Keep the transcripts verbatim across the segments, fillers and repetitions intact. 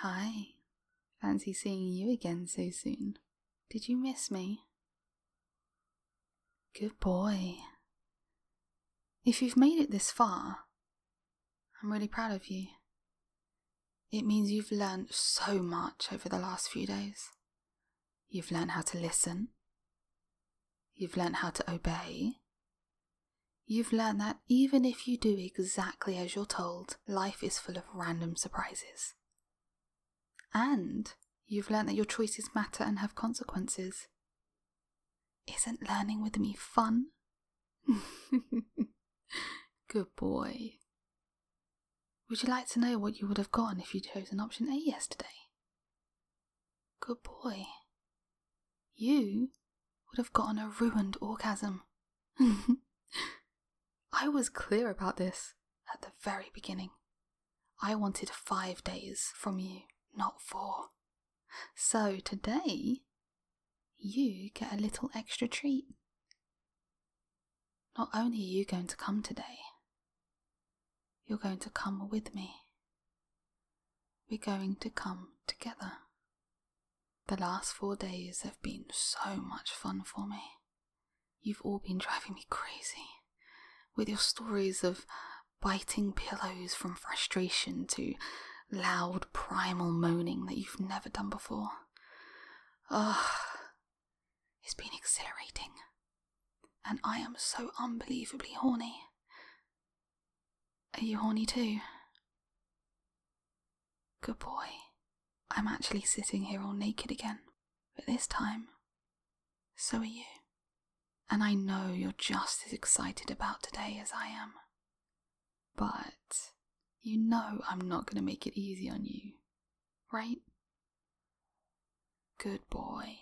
Hi. Fancy seeing you again so soon. Did you miss me? Good boy. If you've made it this far, I'm really proud of you. It means you've learned so much over the last few days. You've learned how to listen. You've learned how to obey. You've learned that even if you do exactly as you're told, life is full of random surprises. And you've learned that your choices matter and have consequences. Isn't learning with me fun? Good boy. Would you like to know what you would have gotten if you'd chosen option A yesterday? Good boy. You would have gotten a ruined orgasm. I was clear about this at the very beginning. I wanted five days from you, not four. So today, you get a little extra treat. Not only are you going to come today, you're going to come with me. We're going to come together. The last four days have been so much fun for me. You've all been driving me crazy with your stories of biting pillows from frustration to loud primal moaning that you've never done before. Ugh, it's been exhilarating. And I am so unbelievably horny. Are you horny too? Good boy. I'm actually sitting here all naked again, but this time, so are you. And I know you're just as excited about today as I am. But you know I'm not going to make it easy on you, right? Good boy.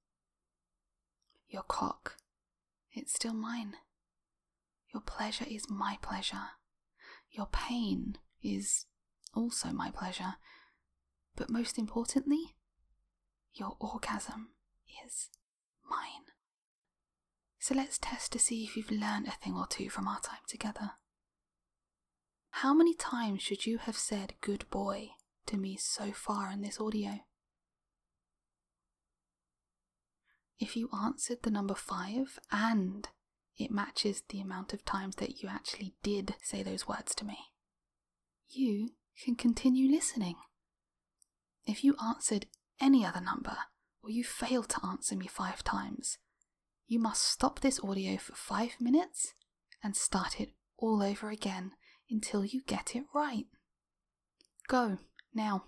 Your cock, it's still mine. Your pleasure is my pleasure. Your pain is also my pleasure. But most importantly, your orgasm is mine. So let's test to see if you've learned a thing or two from our time together. How many times should you have said good boy to me so far in this audio? If you answered the number five and it matches the amount of times that you actually did say those words to me, you can continue listening. If you answered any other number or you failed to answer me five times, you must stop this audio for five minutes and start it all over again until you get it right. Go, now.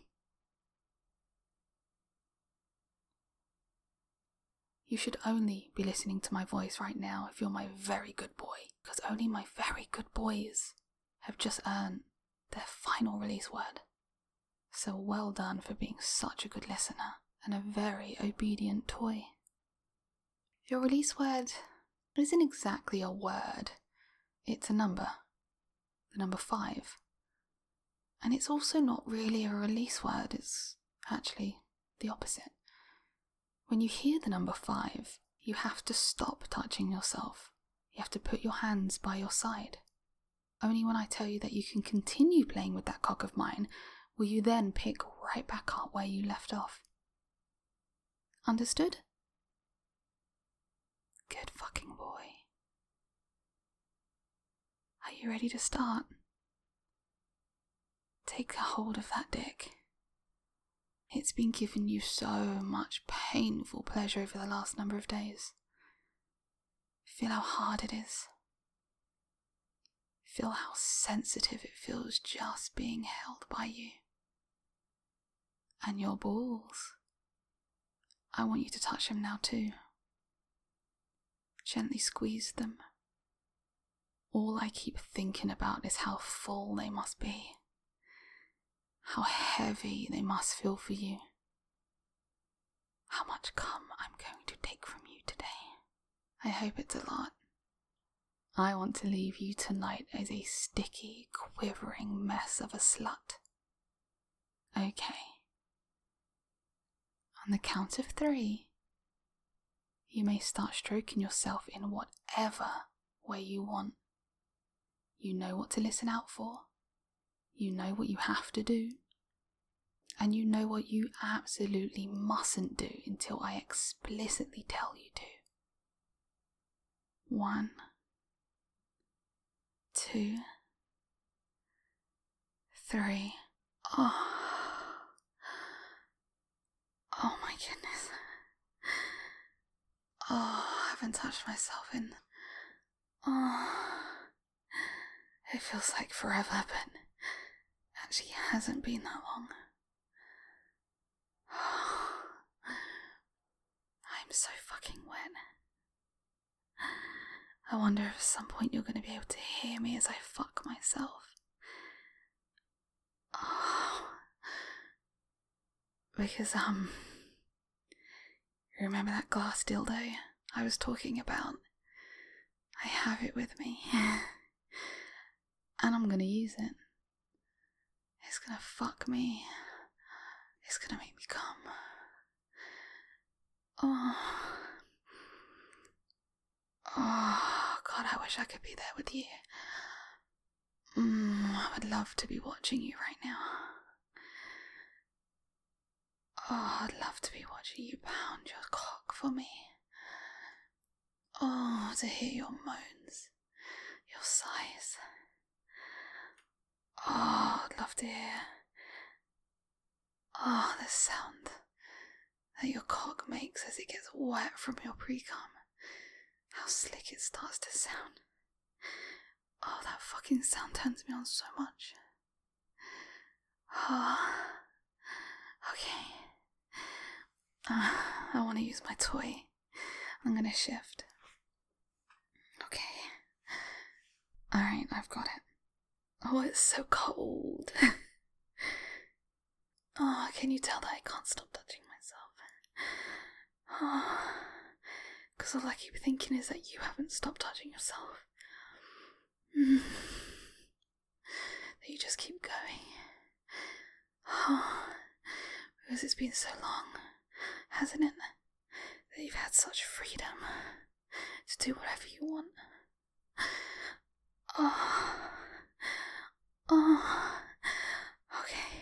You should only be listening to my voice right now if you're my very good boy, because only my very good boys have just earned their final release word. So well done for being such a good listener and a very obedient toy. Your release word isn't exactly a word, it's a number, the number five. And it's also not really a release word, it's actually the opposite. When you hear the number five, you have to stop touching yourself. You have to put your hands by your side. Only when I tell you that you can continue playing with that cock of mine will you then pick right back up where you left off. Understood? Good fucking boy. Are you ready to start? Take a hold of that dick. It's been giving you so much painful pleasure over the last number of days. Feel how hard it is. Feel how sensitive it feels just being held by you. And your balls. I want you to touch them now too. Gently squeeze them. All I keep thinking about is how full they must be. How heavy they must feel for you. How much cum I'm going to take from you today. I hope it's a lot. I want to leave you tonight as a sticky, quivering mess of a slut. Okay. On the count of three, you may start stroking yourself in whatever way you want. You know what to listen out for. You know what you have to do. And you know what you absolutely mustn't do until I explicitly tell you to. One, two, three. Oh, oh my goodness. Oh, I haven't touched myself in... Oh, it feels like forever, but actually hasn't been that long. Oh, I'm so fucking wet. I wonder if at some point you're going to be able to hear me as I fuck myself. Oh, because, um, remember that glass dildo I was talking about? I have it with me. And I'm gonna use it. It's gonna fuck me. It's gonna make me come. Oh. Oh, God, I wish I could be there with you. Mm, I would love to be watching you right now. Oh, I'd love to be watching you pound your cock for me. Oh, to hear your moans, your sighs. Oh, I'd love to hear. Oh, the sound that your cock makes as it gets wet from your pre-cum. How slick it starts to sound. Oh, that fucking sound turns me on so much. Oh, okay. Uh, I want to use my toy. I'm gonna shift. Okay. Alright, I've got it. Oh, it's so cold. Oh, can you tell that I can't stop touching myself? Oh, because all I keep thinking is that you haven't stopped touching yourself. Mm. That you just keep going. Oh, because it's been so long, hasn't it? That you've had such freedom to do whatever you want. Oh, oh, okay.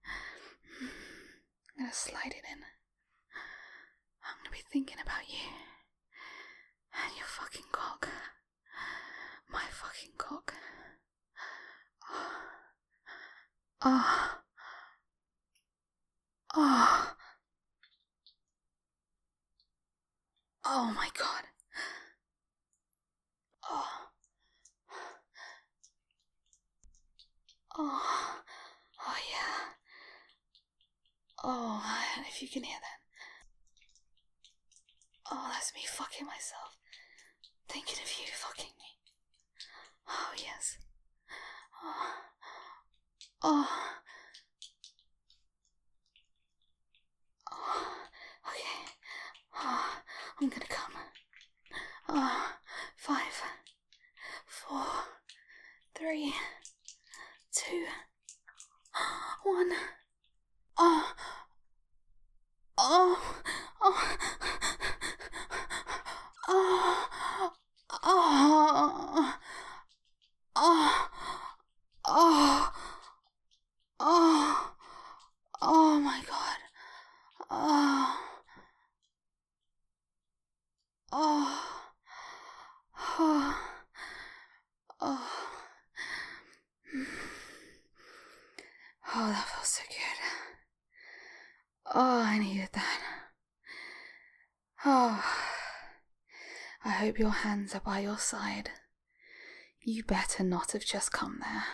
I'm gonna slide it in. I'm gonna be thinking about you and your fucking cock. My fucking cock. Oh, oh, oh my God. Oh. Oh, oh yeah. Oh, and if you can hear that. Oh, that's me fucking myself. Thinking of you fucking me. Oh, yes. Oh. Oh. Oh. Okay. Oh, I'm gonna come. Oh, five, four, three, two, one. Oh, oh, oh, oh, oh, oh, oh, oh, oh my God. Oh, oh, oh, oh. Oh, that felt so good. Oh, I needed that. Oh, I hope your hands are by your side. You better not have just come there.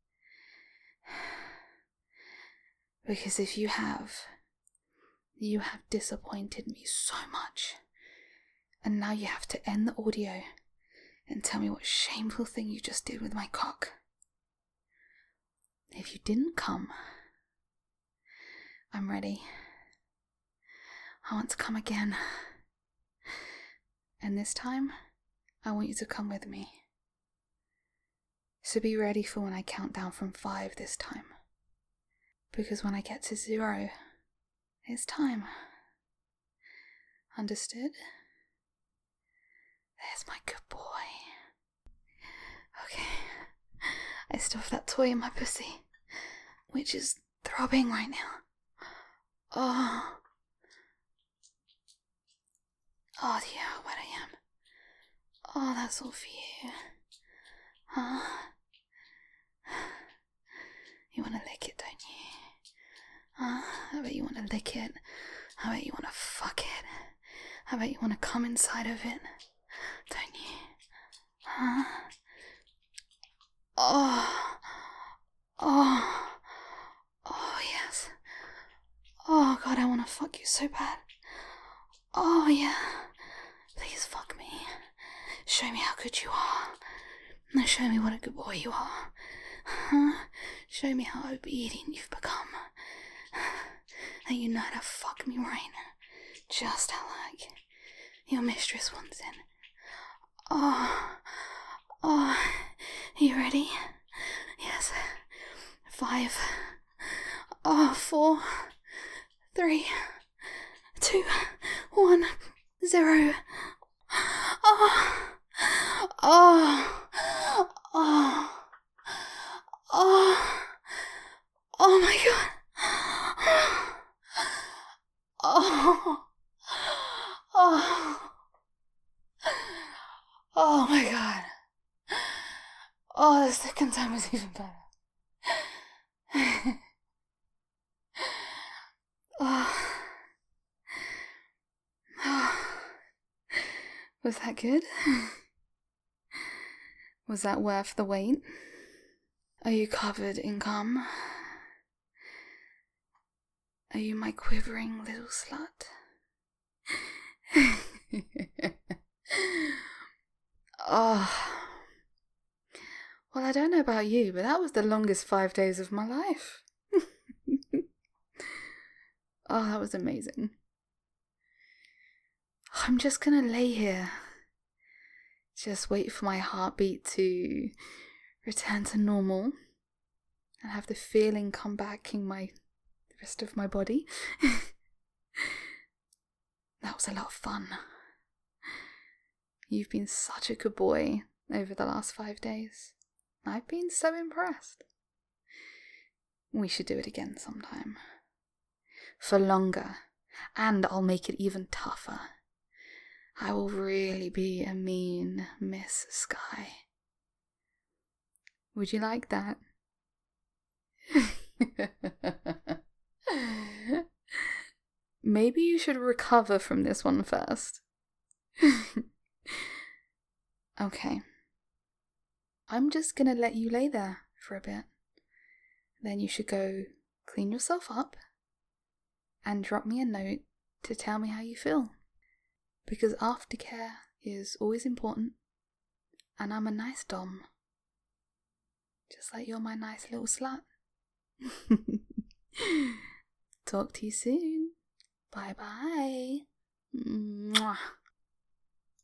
Because if you have, you have disappointed me so much. And now you have to end the audio and tell me what shameful thing you just did with my cock. If you didn't come, I'm ready. I want to come again. And this time, I want you to come with me. So be ready for when I count down from five this time. Because when I get to zero, it's time. Understood? There's my good boy. Okay. I still have that toy in my pussy, which is throbbing right now. that's all for you. Huh? You want to lick it, don't you? Huh? I bet you want to lick it. I bet you want to fuck it. I bet you want to come inside of it. Don't you? Huh? Oh. Oh. Oh, yes. Oh, God, I want to fuck you so bad. Oh, yeah. Please fuck me. Show me how good you are. Now show me what a good boy you are. Huh? Show me how obedient you've become. That you know how to fuck me right now. Just how like your mistress wants it. Oh. Oh. Are you ready? Yes. Five. Oh, four. Three. Two. One. Zero. Oh. Oh. Oh. Oh. Oh my God. Oh. Oh. Oh my God. Oh, the second time was even better. Oh. Oh. Was that good? Was that worth the wait? Are you covered in cum? Are you my quivering little slut? Oh. Well, I don't know about you, but that was the longest five days of my life. Oh, that was amazing. I'm just gonna lay here. Just wait for my heartbeat to return to normal and have the feeling come back in my the rest of my body. That was a lot of fun. You've been such a good boy over the last five days. I've been so impressed. We should do it again sometime. For longer. And I'll make it even tougher. I will really be a mean Miss Sky. Would you like that? Maybe you should recover from this one first. Okay. I'm just gonna let you lay there for a bit. Then you should go clean yourself up and drop me a note to tell me how you feel. Because aftercare is always important, and I'm a nice dom. Just like you're my nice little slut. Talk to you soon. Bye bye. Mwah.